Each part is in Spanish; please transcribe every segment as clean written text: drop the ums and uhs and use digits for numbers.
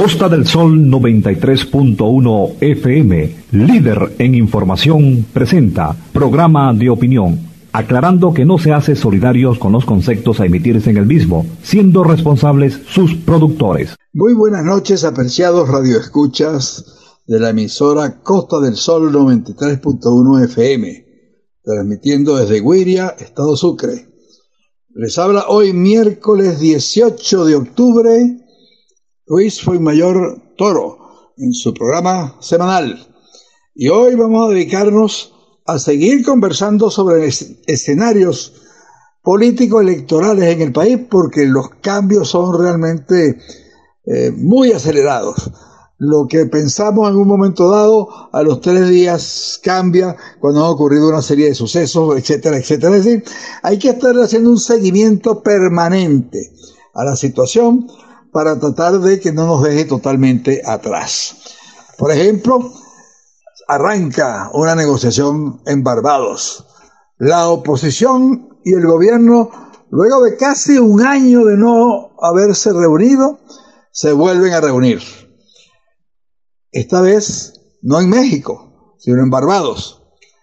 Costa del Sol 93.1 FM, líder en información, presenta programa de opinión, aclarando que no se hace solidarios con los conceptos a emitirse en el mismo, siendo responsables sus productores. Muy buenas noches, apreciados radioescuchas de la emisora Costa del Sol 93.1 FM, transmitiendo desde Guiria, Estado Sucre. Les habla hoy miércoles 18 de octubre, Luis Fuenmayor Toro, en su programa semanal. Y hoy vamos a dedicarnos a seguir conversando sobre escenarios político-electorales en el país, porque los cambios son realmente muy acelerados. Lo que pensamos en un momento dado, a los 3 días cambia cuando ha ocurrido una serie de sucesos, etcétera, etcétera. Es decir, hay que estar haciendo un seguimiento permanente a la situación para tratar de que no nos deje totalmente atrás. Por ejemplo, arranca una negociación en Barbados. La oposición y el gobierno, luego de casi un año de no haberse reunido, se vuelven a reunir. Esta vez no en México, sino en Barbados.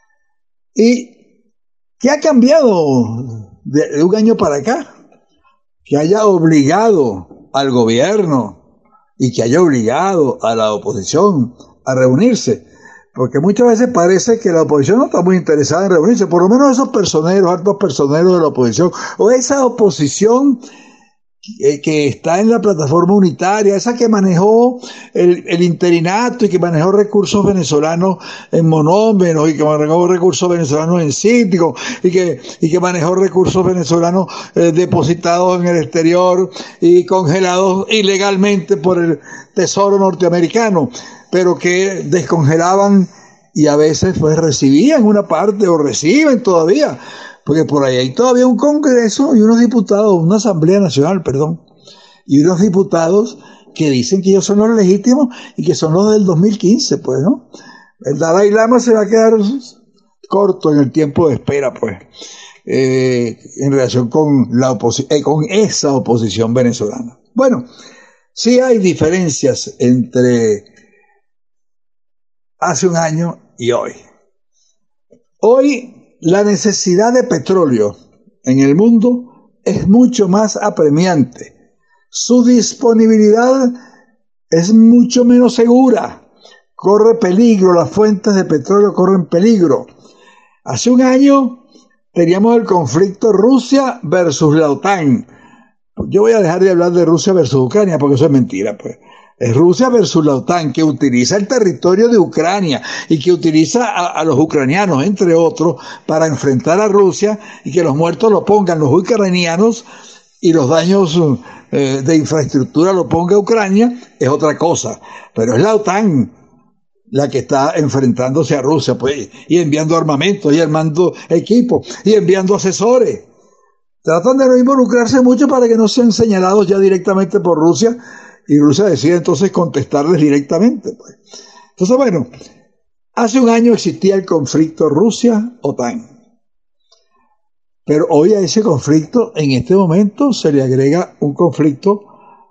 ¿Y qué ha cambiado de un año para acá? Que haya obligado al gobierno y que haya obligado a la oposición a reunirse, porque muchas veces parece que la oposición no está muy interesada en reunirse, por lo menos esos personeros, altos personeros de la oposición, o esa oposición que está en la plataforma unitaria, esa que manejó el interinato y que manejó recursos venezolanos en monómeros y que manejó recursos venezolanos en cítricos y que manejó recursos venezolanos depositados en el exterior y congelados ilegalmente por el Tesoro norteamericano, pero que descongelaban y a veces pues recibían una parte o reciben todavía, porque por ahí hay todavía un Congreso y unos diputados, una Asamblea Nacional, y unos diputados que dicen que ellos son los legítimos y que son los del 2015, pues, ¿no? El Dalai Lama se va a quedar corto en el tiempo de espera, pues, en relación con con esa oposición venezolana. Bueno, sí hay diferencias entre hace un año y hoy. Hoy la necesidad de petróleo en el mundo es mucho más apremiante. Su disponibilidad es mucho menos segura. Corre peligro, las fuentes de petróleo corren peligro. Hace un año teníamos el conflicto Rusia versus la OTAN. Yo voy a dejar de hablar de Rusia versus Ucrania porque eso es mentira, pues. Es Rusia versus la OTAN, que utiliza el territorio de Ucrania y que utiliza a los ucranianos, entre otros, para enfrentar a Rusia y que los muertos lo pongan los ucranianos y los daños de infraestructura lo ponga Ucrania, es otra cosa. Pero es la OTAN la que está enfrentándose a Rusia, pues, y enviando armamento, y armando equipos, y enviando asesores. Tratan de no involucrarse mucho para que no sean señalados ya directamente por Rusia, y Rusia decide entonces contestarles directamente, pues. Entonces, bueno, hace un año existía el conflicto Rusia-OTAN. Pero hoy a ese conflicto, en este momento, se le agrega un conflicto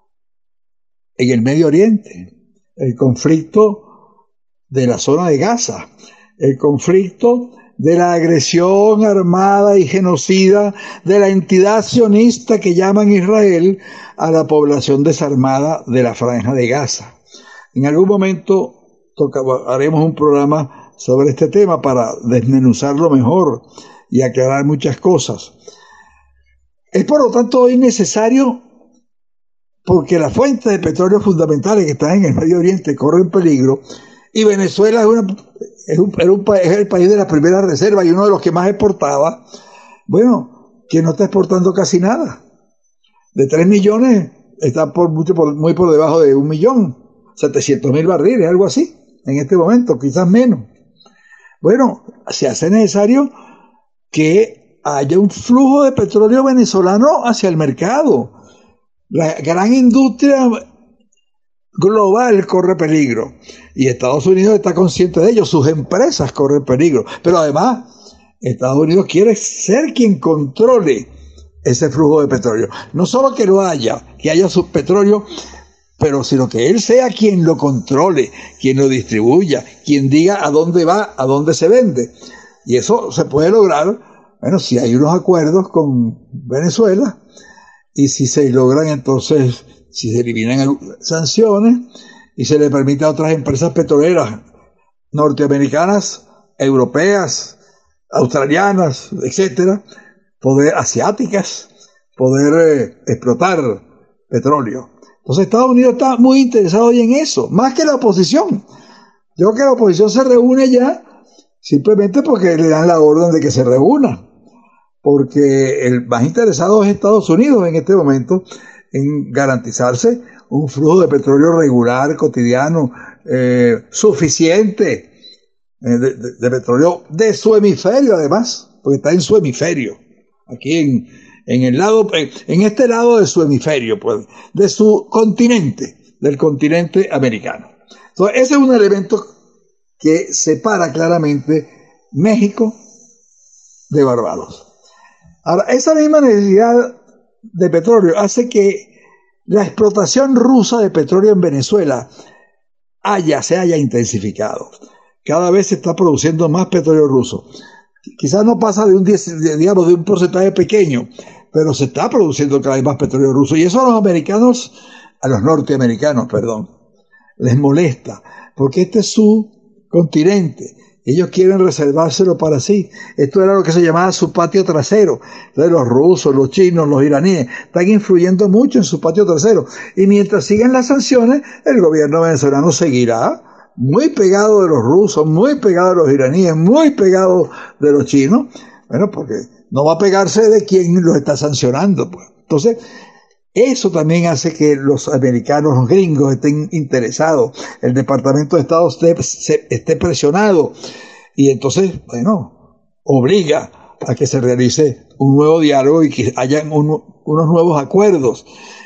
en el Medio Oriente, el conflicto de la zona de Gaza, el conflicto de la agresión armada y genocida de la entidad sionista que llaman Israel a la población desarmada de la Franja de Gaza. En algún momento haremos un programa sobre este tema para desmenuzarlo mejor y aclarar muchas cosas. Es por lo tanto hoy necesario, porque las fuentes de petróleo fundamentales que están en el Medio Oriente corren peligro, y Venezuela es el país de la primera reserva y uno de los que más exportaba, bueno, que no está exportando casi nada. De 3 millones está muy por debajo de 1.700.000 barriles, algo así, en este momento, quizás menos. Bueno, se hace necesario que haya un flujo de petróleo venezolano hacia el mercado. La gran industria global corre peligro y Estados Unidos está consciente de ello, sus empresas corren peligro, pero además Estados Unidos quiere ser quien controle ese flujo de petróleo. No solo que lo haya, que haya su petróleo pero sino que él sea quien lo controle, quien lo distribuya, quien diga a dónde va, a dónde se vende. Y eso se puede lograr, bueno, si hay unos acuerdos con Venezuela y si se logran entonces, si se eliminan sanciones y se le permite a otras empresas petroleras norteamericanas, europeas, australianas, etcétera, asiáticas, poder explotar petróleo. Entonces Estados Unidos está muy interesado hoy en eso, más que la oposición. Yo creo que la oposición se reúne ya simplemente porque le dan la orden de que se reúna, porque el más interesado es Estados Unidos en este momento en garantizarse un flujo de petróleo regular, cotidiano, suficiente, de petróleo de su hemisferio además, porque está en su hemisferio, aquí en el lado, en este lado de su hemisferio, pues, de su continente, del continente americano. Entonces, ese es un elemento que separa claramente México de Barbados. Ahora, esa misma necesidad de petróleo hace que la explotación rusa de petróleo en Venezuela se haya intensificado. Cada vez se está produciendo más petróleo ruso. Quizás no pasa de un porcentaje pequeño, pero se está produciendo cada vez más petróleo ruso. Y eso a los norteamericanos, les molesta, porque este es su continente. Ellos quieren reservárselo para sí. Esto era lo que se llamaba su patio trasero. Entonces los rusos, los chinos, los iraníes están influyendo mucho en su patio trasero. Y mientras sigan las sanciones, el gobierno venezolano seguirá muy pegado de los rusos, muy pegado de los iraníes, muy pegado de los chinos. Bueno, porque no va a pegarse de quien los está sancionando, pues. Entonces, eso también hace que los americanos, los gringos, estén interesados. El Departamento de Estado esté presionado. Y entonces, bueno, obliga a que se realice un nuevo diálogo y que hayan unos nuevos acuerdos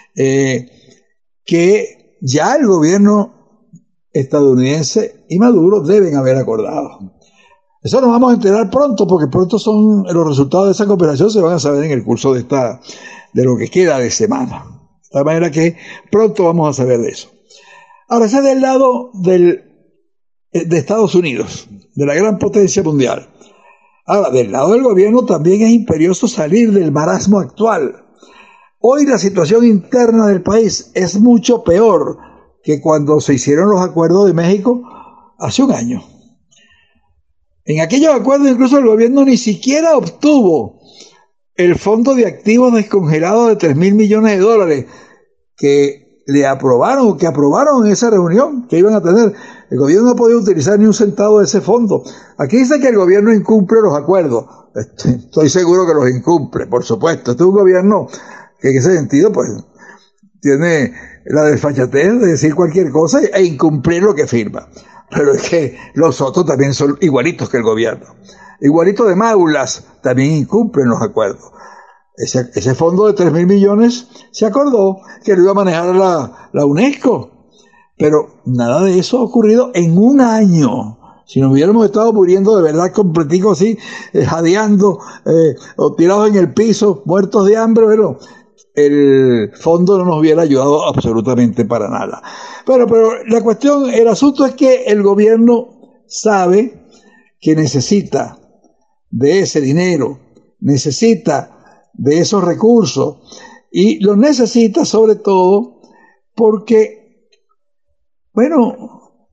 que ya el gobierno estadounidense y Maduro deben haber acordado. Eso nos vamos a enterar pronto, porque pronto son los resultados de esa cooperación, se van a saber en el curso de lo que queda de semana. De tal manera que pronto vamos a saber de eso. Ahora, ese es del lado de Estados Unidos, de la gran potencia mundial. Ahora, del lado del gobierno también es imperioso salir del marasmo actual. Hoy la situación interna del país es mucho peor que cuando se hicieron los acuerdos de México hace un año. En aquellos acuerdos incluso el gobierno ni siquiera obtuvo el fondo de activos descongelados de $3,000 millones que aprobaron en esa reunión que iban a tener. El gobierno no podía utilizar ni un centavo de ese fondo. Aquí dice que el gobierno incumple los acuerdos. Estoy seguro que los incumple, por supuesto. Este es un gobierno que en ese sentido pues tiene la desfachatez de decir cualquier cosa e incumplir lo que firma. Pero es que los otros también son igualitos que el gobierno. Igualitos de maulas, también incumplen los acuerdos. Ese fondo de $3,000 millones se acordó que lo iba a manejar la UNESCO. Pero nada de eso ha ocurrido en un año. Si nos hubiéramos estado muriendo de verdad completico así, jadeando, o tirados en el piso, muertos de hambre, pero el fondo no nos hubiera ayudado absolutamente para nada. Pero el asunto es que el gobierno sabe que necesita de ese dinero, necesita de esos recursos, y lo necesita sobre todo porque, bueno,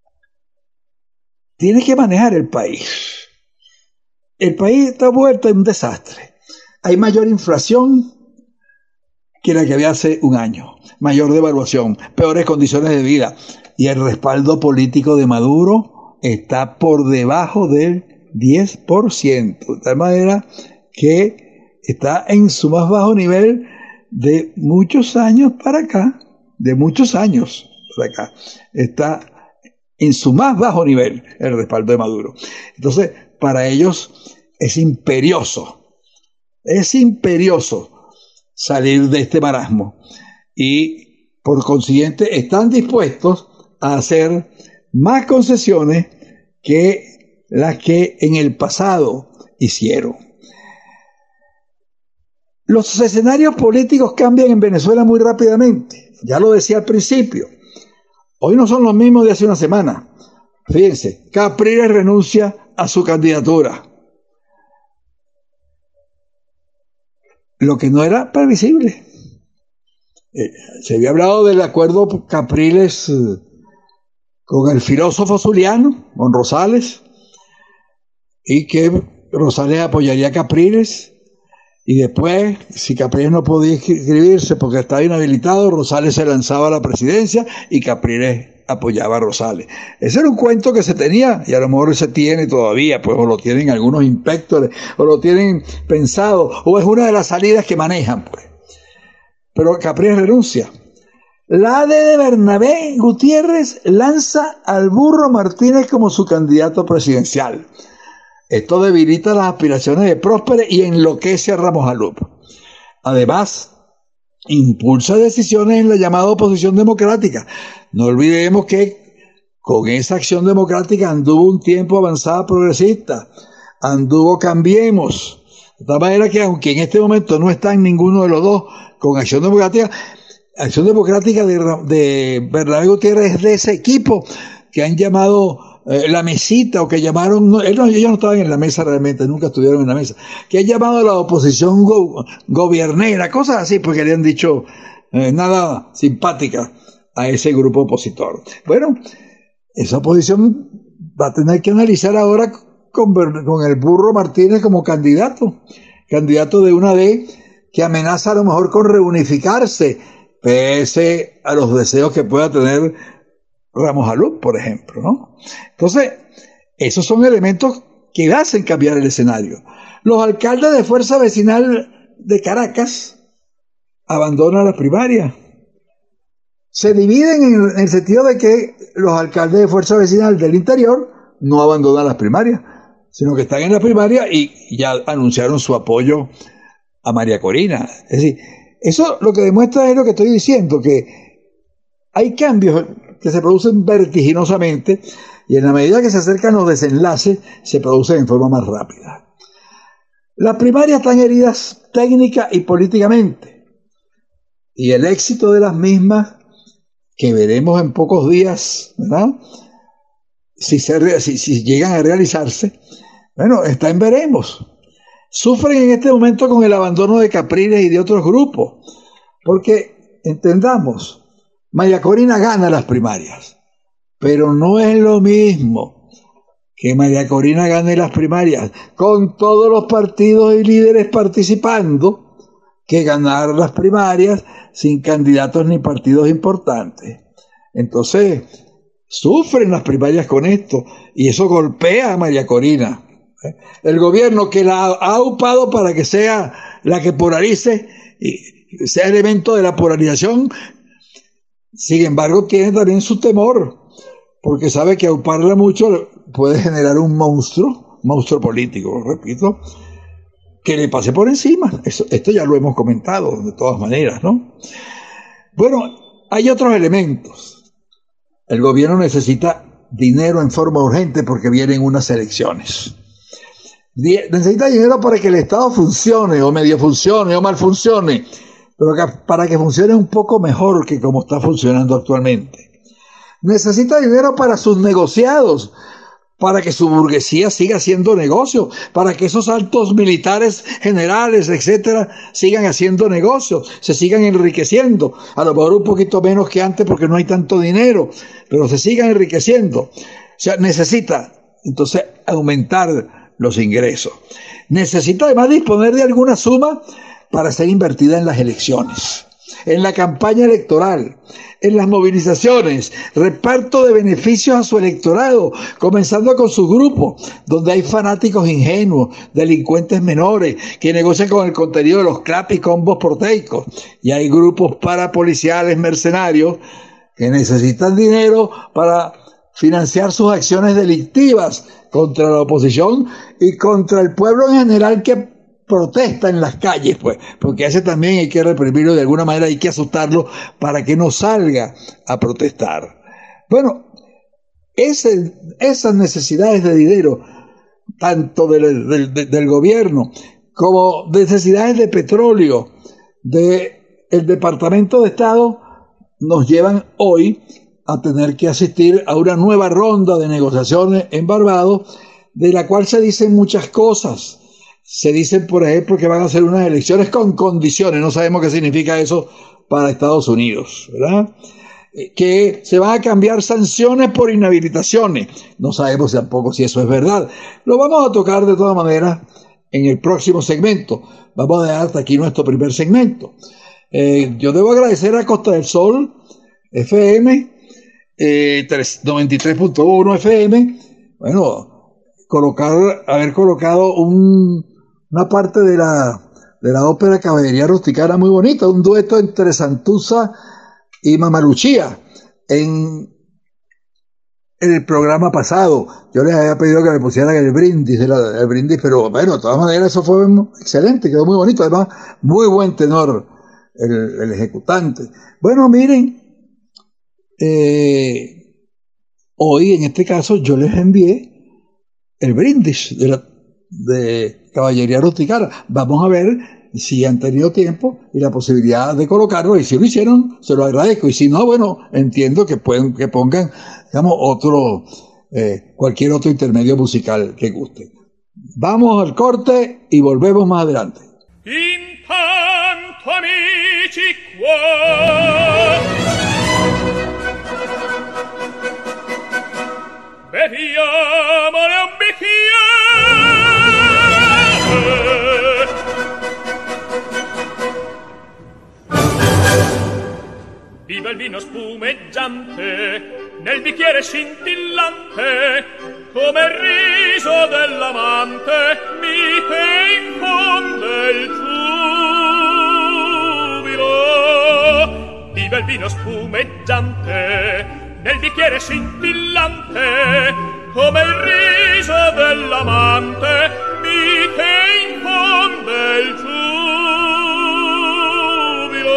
tiene que manejar el país. El país está vuelto en un desastre. Hay mayor inflación que la que había hace un año, mayor devaluación, peores condiciones de vida, y el respaldo político de Maduro está por debajo del 10%, de tal manera que está en su más bajo nivel de muchos años para acá, está en su más bajo nivel el respaldo de Maduro. Entonces, para ellos es imperioso salir de este marasmo, y por consiguiente están dispuestos a hacer más concesiones que las que en el pasado hicieron. Los escenarios políticos cambian en Venezuela muy rápidamente. ya lo decía al principio, hoy no son los mismos de hace una semana. Fíjense, Capriles renuncia a su candidatura. Lo que no era previsible. Se había hablado del acuerdo Capriles con el filósofo zuliano, con Rosales, y que Rosales apoyaría a Capriles, y después, si Capriles no podía inscribirse porque estaba inhabilitado, Rosales se lanzaba a la presidencia y Capriles apoyaba a Rosales. Ese era un cuento que se tenía, y a lo mejor se tiene todavía, pues, o lo tienen algunos inspectores, o lo tienen pensado, o es una de las salidas que manejan, pues. Pero Capriles renuncia. La AD de Bernabé Gutiérrez lanza al Burro Martínez como su candidato presidencial. Esto debilita las aspiraciones de Prósperes y enloquece a Ramos Alup. Además, impulsa decisiones en la llamada oposición democrática. No olvidemos que con esa acción democrática anduvo un tiempo Avanzada Progresista, anduvo Cambiemos. De tal manera que, aunque en este momento no están ninguno de los dos con Acción Democrática de Bernabé Gutiérrez es de ese equipo que han llamado la mesita, o que llamaron, ellos no estaban en la mesa realmente, nunca estuvieron en la mesa, que han llamado a la oposición gobiernera, cosas así, porque le han dicho nada simpática a ese grupo opositor. Bueno, esa oposición va a tener que analizar ahora con el Burro Martínez como candidato de una AD que amenaza a lo mejor con reunificarse, pese a los deseos que pueda tener Ramos Alup, por ejemplo, ¿no? Entonces, esos son elementos que hacen cambiar el escenario. Los alcaldes de Fuerza Vecinal de Caracas abandonan las primarias. Se dividen en el sentido de que los alcaldes de Fuerza Vecinal del interior no abandonan las primarias, sino que están en las primarias y ya anunciaron su apoyo a María Corina. Es decir, eso lo que demuestra es lo que estoy diciendo, que hay cambios que se producen vertiginosamente y en la medida que se acercan los desenlaces se producen en forma más rápida. Las primarias están heridas técnica y políticamente, y el éxito de las mismas, que veremos en pocos días, ¿verdad?, si llegan a realizarse, bueno, está en veremos. Sufren en este momento con el abandono de Capriles y de otros grupos, porque, entendamos, María Corina gana las primarias, pero no es lo mismo que María Corina gane las primarias con todos los partidos y líderes participando que ganar las primarias sin candidatos ni partidos importantes. Entonces, sufren las primarias con esto y eso golpea a María Corina. El gobierno que la ha upado para que sea la que polarice y sea elemento de la polarización, sin embargo tiene también su temor, porque sabe que auparla mucho puede generar un monstruo político, repito, que le pase por encima. Esto ya lo hemos comentado de todas maneras, ¿no? Bueno, hay otros elementos. El gobierno necesita dinero en forma urgente porque vienen unas elecciones. Necesita dinero para que el Estado funcione, o medio funcione, o mal funcione, pero para que funcione un poco mejor que como está funcionando actualmente. Necesita dinero para sus negociados, para que su burguesía siga haciendo negocio, para que esos altos militares, generales, etcétera, sigan haciendo negocios, se sigan enriqueciendo, a lo mejor un poquito menos que antes porque no hay tanto dinero, pero se sigan enriqueciendo. O sea, necesita entonces aumentar los ingresos. Necesita además disponer de alguna suma para ser invertida en las elecciones, en la campaña electoral, en las movilizaciones, reparto de beneficios a su electorado, comenzando con su grupo, donde hay fanáticos ingenuos, delincuentes menores, que negocian con el contenido de los clap y combos proteicos, y hay grupos parapoliciales mercenarios que necesitan dinero para financiar sus acciones delictivas contra la oposición y contra el pueblo en general que protesta en las calles, pues, porque ese también hay que reprimirlo de alguna manera, hay que asustarlo para que no salga a protestar. Bueno, esas necesidades de dinero, tanto del gobierno como necesidades de petróleo del Departamento de Estado, nos llevan hoy a tener que asistir a una nueva ronda de negociaciones en Barbados, de la cual se dicen muchas cosas. Se dicen, por ejemplo, que van a hacer unas elecciones con condiciones. No sabemos qué significa eso para Estados Unidos, ¿verdad? Que se van a cambiar sanciones por inhabilitaciones. No sabemos tampoco si eso es verdad. Lo vamos a tocar de todas maneras en el próximo segmento. Vamos a dejar hasta aquí nuestro primer segmento. Yo debo agradecer a Costa del Sol FM, 93.1 FM, bueno, haber colocado una parte de la ópera Caballería Rusticana muy bonita, un dueto entre Santuza y Mamaluchía en el programa pasado. Yo les había pedido que me pusieran el brindis, pero bueno, de todas maneras eso fue excelente, quedó muy bonito, además muy buen tenor el ejecutante. Bueno, miren, hoy en este caso yo les envié el brindis de Caballería Rusticana. Vamos a ver si han tenido tiempo y la posibilidad de colocarlo, y si lo hicieron, se lo agradezco, y si no, bueno, entiendo que pongan, digamos, cualquier otro intermedio musical que guste. Vamos al corte y volvemos más adelante. Intanto, amici qua, beviamone un bicchiere. Viva il vino spumeggiante nel bicchiere scintillante, come il riso dell'amante mite infonde il giubilo. Viva il vino spumeggiante nel bicchiere scintillante, come il riso dell'amante mite infonde il giubilo.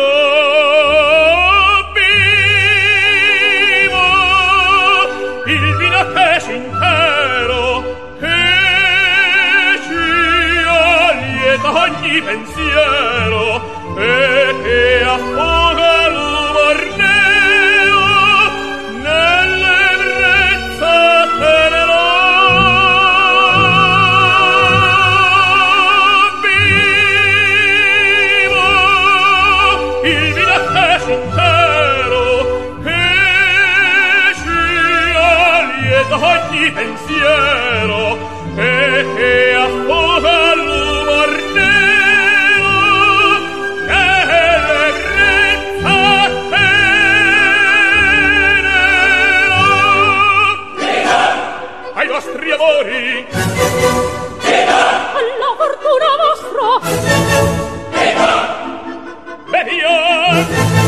Viva il vino che è intero, che ci allieta ogni pensiero e che affoga l'umor nero nell'ebbrezza tenera. Viva il vino che è intero, che ci allieta ogni pensiero e che affoga l'umor nero nell'ebbrezza tenera. Ai vostri amori, alla fortuna vostra, beviam,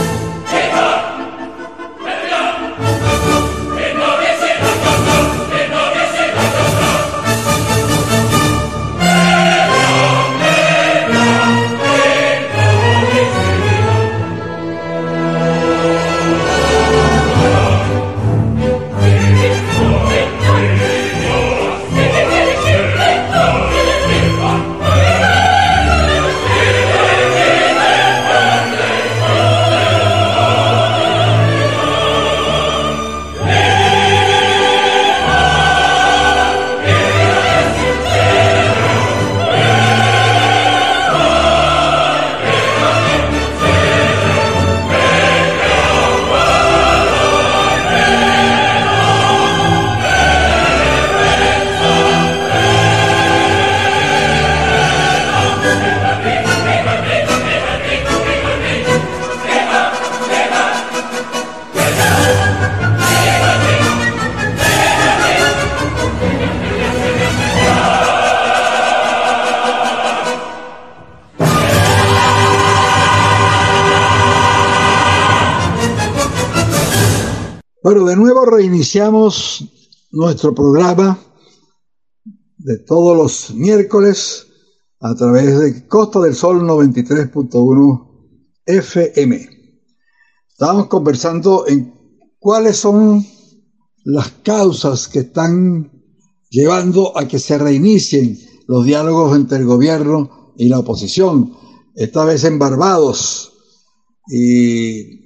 Bueno, de nuevo reiniciamos nuestro programa de todos los miércoles a través de Costa del Sol 93.1 FM. Estábamos conversando en cuáles son las causas que están llevando a que se reinicien los diálogos entre el gobierno y la oposición, esta vez en Barbados. Y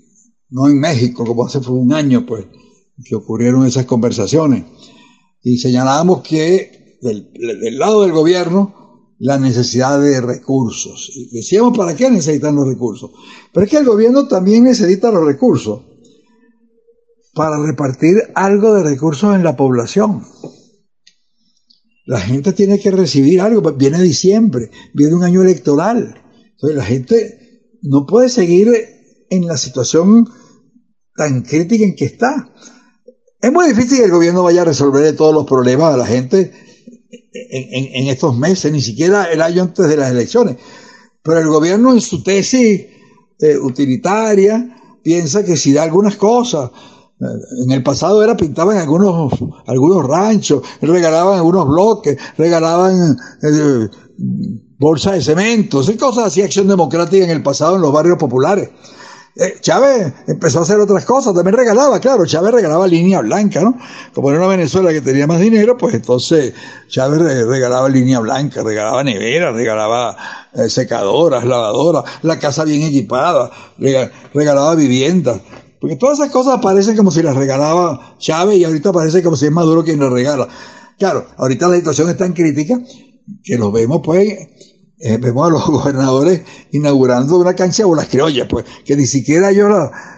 no en México, como hace un año, pues, que ocurrieron esas conversaciones. Y señalábamos que del lado del gobierno, la necesidad de recursos. Y decíamos, ¿para qué necesitan los recursos? Pero es que el gobierno también necesita los recursos para repartir algo de recursos en la población. La gente tiene que recibir algo. Viene diciembre, viene un año electoral. Entonces la gente no puede seguir en la situación tan crítica en que está. Es muy difícil que el gobierno vaya a resolver todos los problemas a la gente en estos meses, ni siquiera el año antes de las elecciones. Pero el gobierno en su tesis utilitaria piensa que si da algunas cosas. En el pasado pintaban algunos ranchos, regalaban algunos bloques, regalaban bolsas de cemento, y cosas así, acción democrática en el pasado en los barrios populares. Chávez empezó a hacer otras cosas, también regalaba, claro, Chávez regalaba línea blanca, ¿no? Como era una Venezuela que tenía más dinero, pues entonces Chávez regalaba línea blanca, regalaba neveras, regalaba secadoras, lavadoras, la casa bien equipada, regalaba viviendas. Porque todas esas cosas parecen como si las regalaba Chávez y ahorita parece como si es Maduro quien las regala. Claro, ahorita la situación es tan crítica que los vemos, pues, vemos a los gobernadores inaugurando una cancha de bolas criollas, pues, que ni siquiera ellos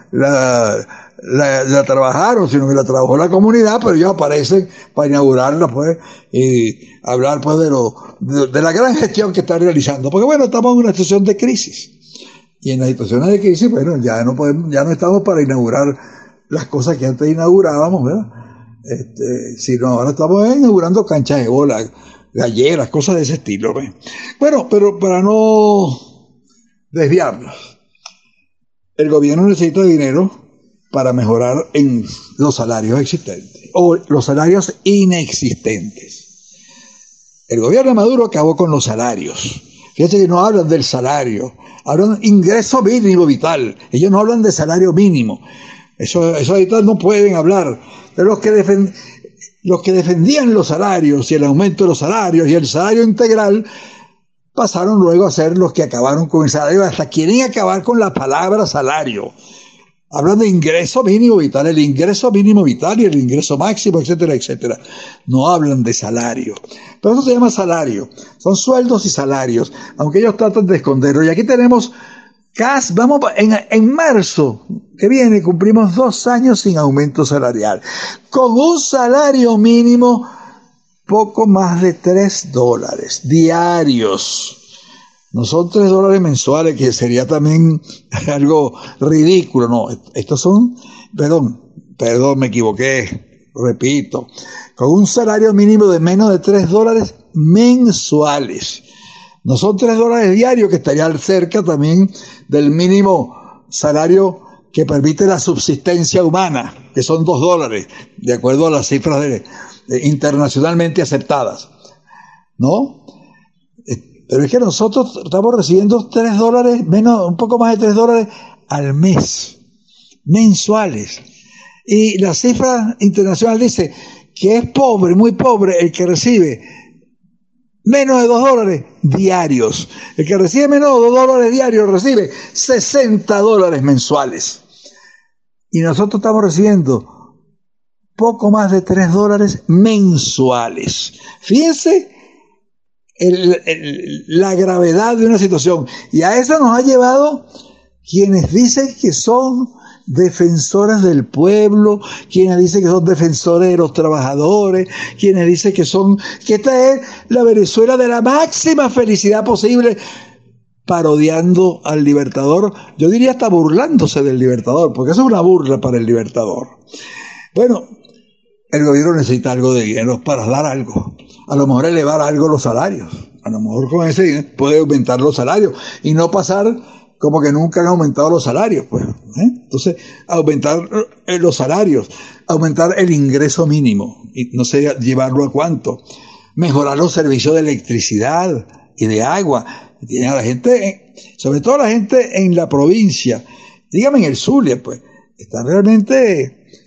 la trabajaron, sino que la trabajó la comunidad, pero ellos aparecen para inaugurarla, pues, y hablar, pues, de la gran gestión que están realizando. Porque, bueno, estamos en una situación de crisis. Y en las situaciones de crisis, bueno, ya no estamos para inaugurar las cosas que antes inaugurábamos, ¿verdad? Sino ahora estamos inaugurando canchas de bola, galleras, cosas de ese estilo, ¿ves? Bueno, pero para no desviarnos, el gobierno necesita dinero para mejorar en los salarios existentes o los salarios inexistentes. El gobierno de Maduro acabó con los salarios. Fíjate que no hablan del salario, hablan de ingreso mínimo vital. Ellos no hablan de salario mínimo. Eso ahorita no pueden hablar. De los que defendían los salarios y el aumento de los salarios y el salario integral, pasaron luego a ser los que acabaron con el salario. Hasta quieren acabar con la palabra salario. Hablan de ingreso mínimo vital, el ingreso mínimo vital y el ingreso máximo, etcétera, etcétera. No hablan de salario. Pero eso se llama salario. Son sueldos y salarios, aunque ellos tratan de esconderlo. Y aquí tenemos vamos en marzo que viene, cumplimos 2 años sin aumento salarial. Con un salario mínimo poco más de $3 diarios. No son $3 mensuales, que sería también algo ridículo. No, estos son, perdón, me equivoqué, repito, con un salario mínimo de menos de $3 mensuales. No son $3 diarios, que estaría cerca también del mínimo salario que permite la subsistencia humana, que son $2, de acuerdo a las cifras internacionalmente aceptadas, ¿no? Pero es que nosotros estamos recibiendo $3, un poco más de $3 al mes, mensuales. Y la cifra internacional dice que es pobre, muy pobre, el que recibe menos de $2 diarios. El que recibe menos de $2 diarios recibe $60 mensuales. Y nosotros estamos recibiendo poco más de $3 mensuales. Fíjense la gravedad de una situación. Y a eso nos ha llevado quienes dicen que son defensores del pueblo, quienes dicen que son defensores de los trabajadores, quienes dicen que esta es la Venezuela de la máxima felicidad posible, parodiando al Libertador. Yo diría hasta burlándose del Libertador, porque eso es una burla para el Libertador. Bueno, el gobierno necesita algo de dinero para dar algo. A lo mejor elevar algo los salarios. A lo mejor con ese dinero puede aumentar los salarios y no pasar como que nunca han aumentado los salarios, pues. Entonces, aumentar los salarios, aumentar el ingreso mínimo, y no sé llevarlo a cuánto, mejorar los servicios de electricidad y de agua. Tiene a la gente, sobre todo la gente en la provincia, dígame en el Zulia, pues, está realmente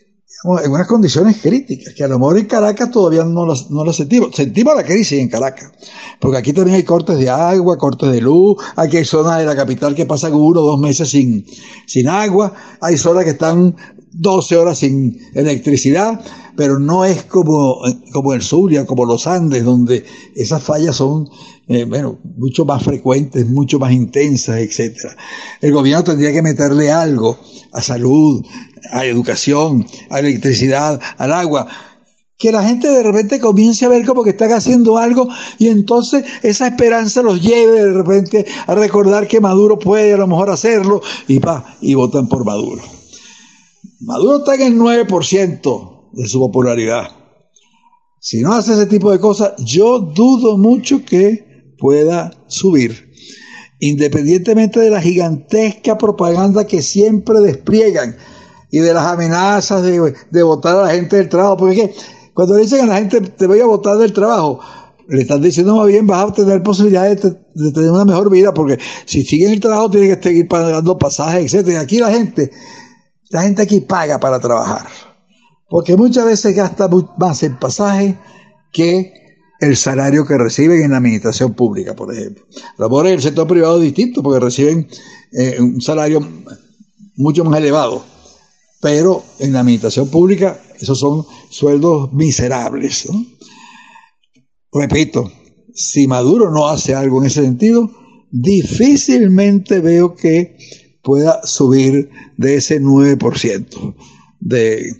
en unas condiciones críticas, que a lo mejor en Caracas todavía no las sentimos. Sentimos la crisis en Caracas, porque aquí también hay cortes de agua, cortes de luz, aquí hay zonas de la capital que pasan 1 o 2 meses sin agua, hay zonas que están 12 horas sin electricidad, pero no es como el Zulia, como los Andes, donde esas fallas son mucho más frecuentes, mucho más intensas, etcétera. El gobierno tendría que meterle algo a salud, a educación, a electricidad, al agua, que la gente de repente comience a ver como que están haciendo algo, y entonces esa esperanza los lleve de repente a recordar que Maduro puede a lo mejor hacerlo, y votan por Maduro. Maduro está en el 9% de su popularidad. Si no hace ese tipo de cosas, yo dudo mucho que pueda subir, independientemente de la gigantesca propaganda que siempre despliegan y de las amenazas de votar a la gente del trabajo, porque es que cuando le dicen a la gente te voy a votar del trabajo, le están diciendo más bien vas a tener posibilidades de tener una mejor vida, porque si siguen el trabajo tienen que seguir pagando pasajes, etcétera. Y aquí la gente aquí paga para trabajar, porque muchas veces gasta más en pasaje que el salario que reciben en la administración pública, por ejemplo. A lo mejor en el sector privado es distinto, porque reciben un salario mucho más elevado, pero en la administración pública esos son sueldos miserables, ¿no? Repito, si Maduro no hace algo en ese sentido, difícilmente veo que pueda subir de ese 9% de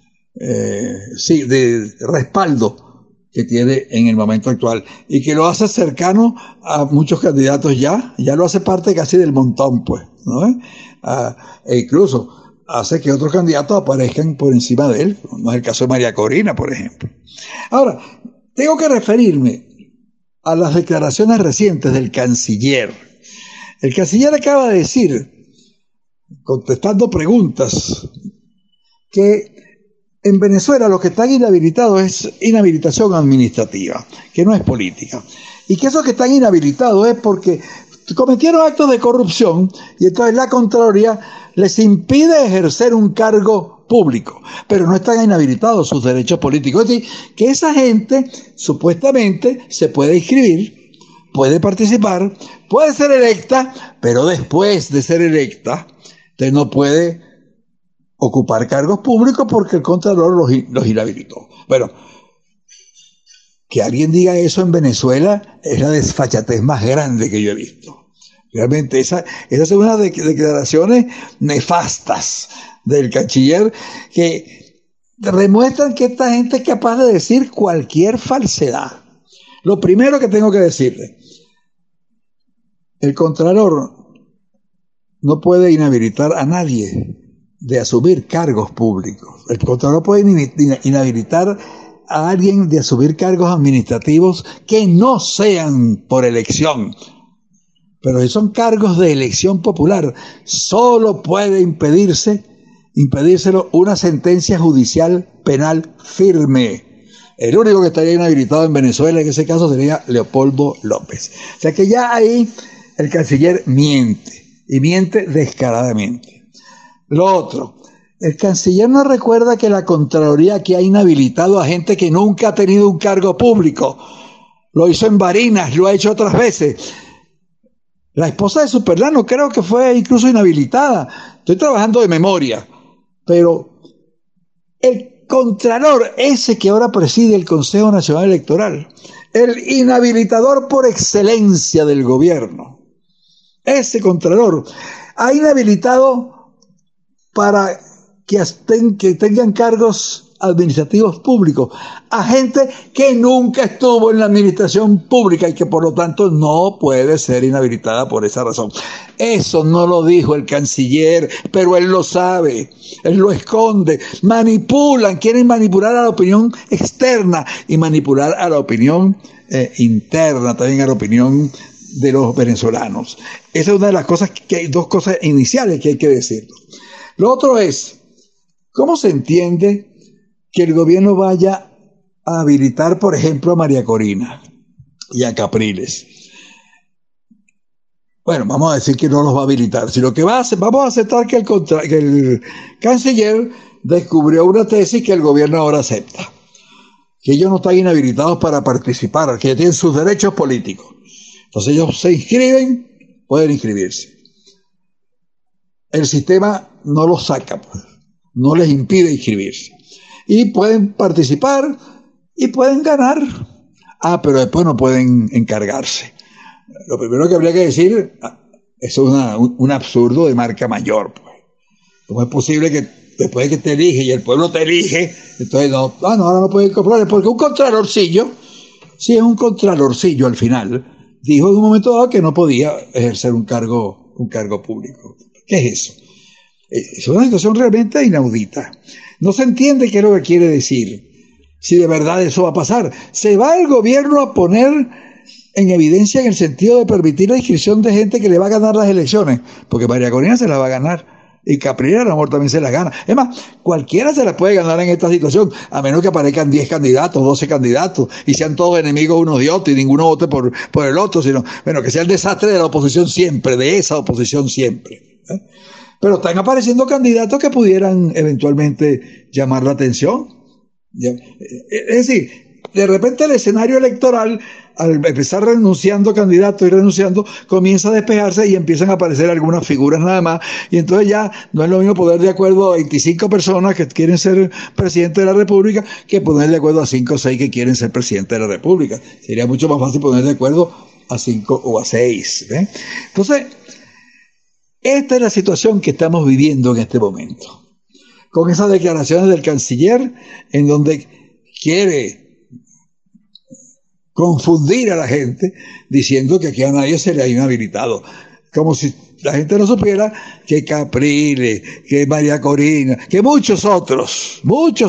respaldo que tiene en el momento actual, y que lo hace cercano a muchos candidatos ya lo hace parte casi del montón, pues, ¿no? E incluso hace que otros candidatos aparezcan por encima de él, no es el caso de María Corina, por ejemplo. Ahora, tengo que referirme a las declaraciones recientes del canciller. El canciller acaba de decir, contestando preguntas, que en Venezuela lo que están inhabilitados es inhabilitación administrativa, que no es política. Y que esos que están inhabilitados es porque cometieron actos de corrupción, y entonces la Contraloría les impide ejercer un cargo público, pero no están inhabilitados sus derechos políticos. Es decir, que esa gente supuestamente se puede inscribir, puede participar, puede ser electa, pero después de ser electa, usted no puede ocupar cargos públicos porque el Contralor los inhabilitó. Bueno, que alguien diga eso en Venezuela es la desfachatez más grande que yo he visto. Realmente esas son unas declaraciones nefastas del canciller que demuestran que esta gente es capaz de decir cualquier falsedad. Lo primero que tengo que decirle, el Contralor no puede inhabilitar a nadie de asumir cargos públicos. El Contralor puede inhabilitar a alguien de asumir cargos administrativos que no sean por elección. Pero si son cargos de elección popular, solo puede impedírselo una sentencia judicial penal firme. El único que estaría inhabilitado en Venezuela en ese caso sería Leopoldo López. O sea que ya ahí el canciller miente, y miente descaradamente. Lo otro, el canciller no recuerda que la Contraloría aquí ha inhabilitado a gente que nunca ha tenido un cargo público. Lo hizo en Barinas, lo ha hecho otras veces. La esposa de Superlano creo que fue incluso inhabilitada. Estoy trabajando de memoria. Pero el Contralor, ese que ahora preside el Consejo Nacional Electoral, el inhabilitador por excelencia del gobierno, ese Contralor ha inhabilitado para que tengan cargos administrativos públicos a gente que nunca estuvo en la administración pública y que por lo tanto no puede ser inhabilitada por esa razón. Eso no lo dijo el canciller, pero él lo sabe, él lo esconde. Quieren manipular a la opinión externa y manipular a la opinión interna, también a la opinión de los venezolanos. Esa es una de las cosas que hay, dos cosas iniciales que hay que decir. Lo otro es, ¿cómo se entiende que el gobierno vaya a habilitar, por ejemplo, a María Corina y a Capriles? Bueno, vamos a decir que no los va a habilitar, sino que vamos a aceptar que el canciller descubrió una tesis que el gobierno ahora acepta, que ellos no están inhabilitados para participar, que tienen sus derechos políticos. Entonces ellos se inscriben, pueden inscribirse. El sistema no los saca, pues, no les impide inscribirse. Y pueden participar y pueden ganar. Pero después no pueden encargarse. Lo primero que habría que decir, eso es un absurdo de marca mayor, pues. ¿Cómo es posible que después de que te elige y el pueblo te elige, entonces ahora no puede incorporar? Porque un contralorcillo, si es un contralorcillo al final, dijo en un momento dado que no podía ejercer un cargo público. ¿Qué es eso? Es una situación realmente inaudita. No se entiende qué es lo que quiere decir. Si de verdad eso va a pasar, se va el gobierno a poner en evidencia en el sentido de permitir la inscripción de gente que le va a ganar las elecciones, porque María Corina se la va a ganar y Capriles a lo mejor también se la gana. Es más, cualquiera se la puede ganar en esta situación, a menos que aparezcan 10 candidatos, 12 candidatos y sean todos enemigos unos de otros y ninguno vote por el otro, sino, bueno, que sea el desastre de la oposición siempre, de esa oposición siempre, ¿eh? Pero están apareciendo candidatos que pudieran eventualmente llamar la atención. Es decir, de repente el escenario electoral, al empezar renunciando candidatos y renunciando, comienza a despejarse y empiezan a aparecer algunas figuras nada más, y entonces ya no es lo mismo poner de acuerdo a 25 personas que quieren ser presidente de la República que poner de acuerdo a 5 o 6 que quieren ser presidente de la República. Sería mucho más fácil poner de acuerdo a 5 o a 6, ¿eh? Entonces, esta es la situación que estamos viviendo en este momento, con esas declaraciones del canciller en donde quiere confundir a la gente diciendo que aquí a nadie se le ha inhabilitado, como si la gente no supiera que Capriles, que María Corina, que muchos otros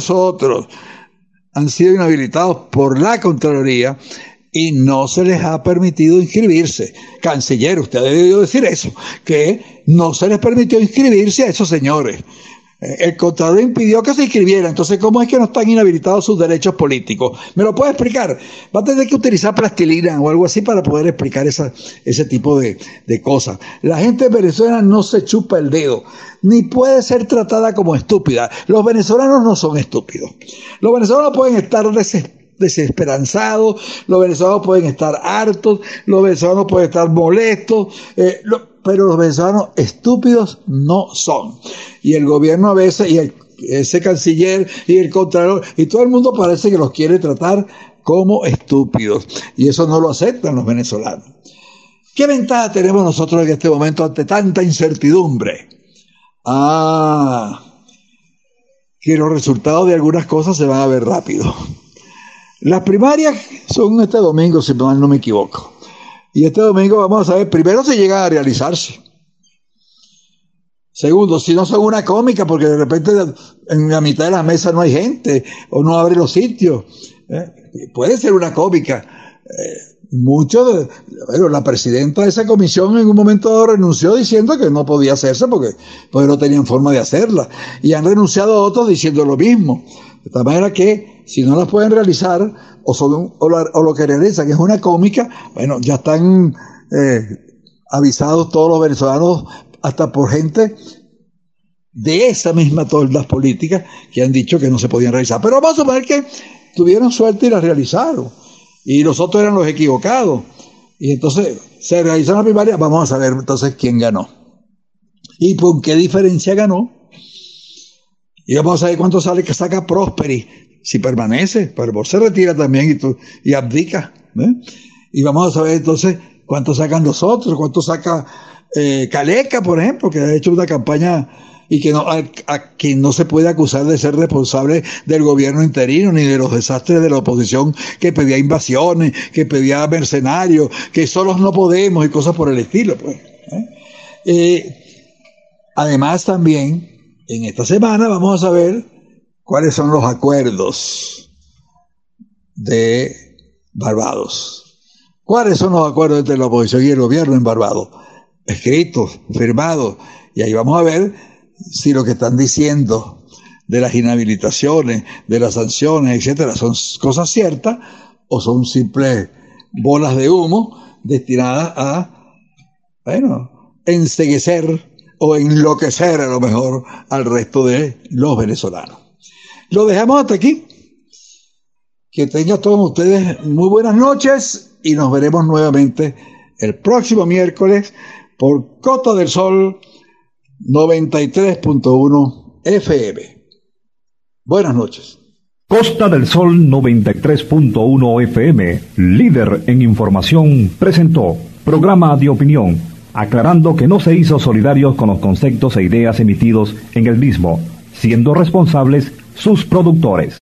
han sido inhabilitados por la Contraloría y no se les ha permitido inscribirse. Canciller, usted ha debido decir eso, que no se les permitió inscribirse a esos señores. El Contralor impidió que se inscribieran. Entonces, ¿cómo es que no están inhabilitados sus derechos políticos? ¿Me lo puede explicar? Va a tener que utilizar plastilina o algo así para poder explicar ese tipo de cosas. La gente en Venezuela no se chupa el dedo, ni puede ser tratada como estúpida. Los venezolanos no son estúpidos. Los venezolanos pueden estar desesperanzados, los venezolanos pueden estar hartos, los venezolanos pueden estar molestos, pero los venezolanos estúpidos no son. Y el gobierno a veces, y ese canciller y el contralor, y todo el mundo parece que los quiere tratar como estúpidos. Y eso no lo aceptan los venezolanos. ¿Qué ventaja tenemos nosotros en este momento ante tanta incertidumbre? Que los resultados de algunas cosas se van a ver rápido. Las primarias son este domingo, si mal no me equivoco. Y este domingo vamos a ver, primero, si llegan a realizarse. Segundo, si no son una cómica, porque de repente en la mitad de la mesa no hay gente, o no abre los sitios. Puede ser una cómica. La presidenta de esa comisión en un momento dado renunció diciendo que no podía hacerse porque no tenían forma de hacerla. Y han renunciado otros diciendo lo mismo. De tal manera que, si no las pueden realizar, o lo que realizan es una cómica, bueno, ya están avisados todos los venezolanos, hasta por gente de esa misma toldas políticas, que han dicho que no se podían realizar. Pero vamos a suponer que tuvieron suerte y las realizaron, y los otros eran los equivocados, y entonces se realizaron las primarias. Vamos a saber entonces quién ganó y por qué diferencia ganó. Y vamos a ver cuánto saca Prosperi, si permanece, pero se retira también y abdica, ¿eh? Y vamos a saber entonces cuánto sacan los otros, cuánto saca Caleca, por ejemplo, que ha hecho una campaña y que a quien no se puede acusar de ser responsable del gobierno interino ni de los desastres de la oposición, que pedía invasiones, que pedía mercenarios, que solos no podemos y cosas por el estilo, pues, ¿eh? Además, también en esta semana vamos a saber cuáles son los acuerdos de Barbados. ¿Cuáles son los acuerdos entre la oposición y el gobierno en Barbados? Escritos, firmados. Y ahí vamos a ver si lo que están diciendo de las inhabilitaciones, de las sanciones, etcétera, son cosas ciertas o son simples bolas de humo destinadas a, enceguecer o enloquecer a lo mejor al resto de los venezolanos. Lo dejamos hasta aquí. Que tengan todos ustedes muy buenas noches y nos veremos nuevamente el próximo miércoles por Costa del Sol 93.1 FM. Buenas noches. Costa del Sol 93.1 FM, líder en información, presentó programa de opinión, aclarando que no se hizo solidarios con los conceptos e ideas emitidos en el mismo, siendo responsables sus productores.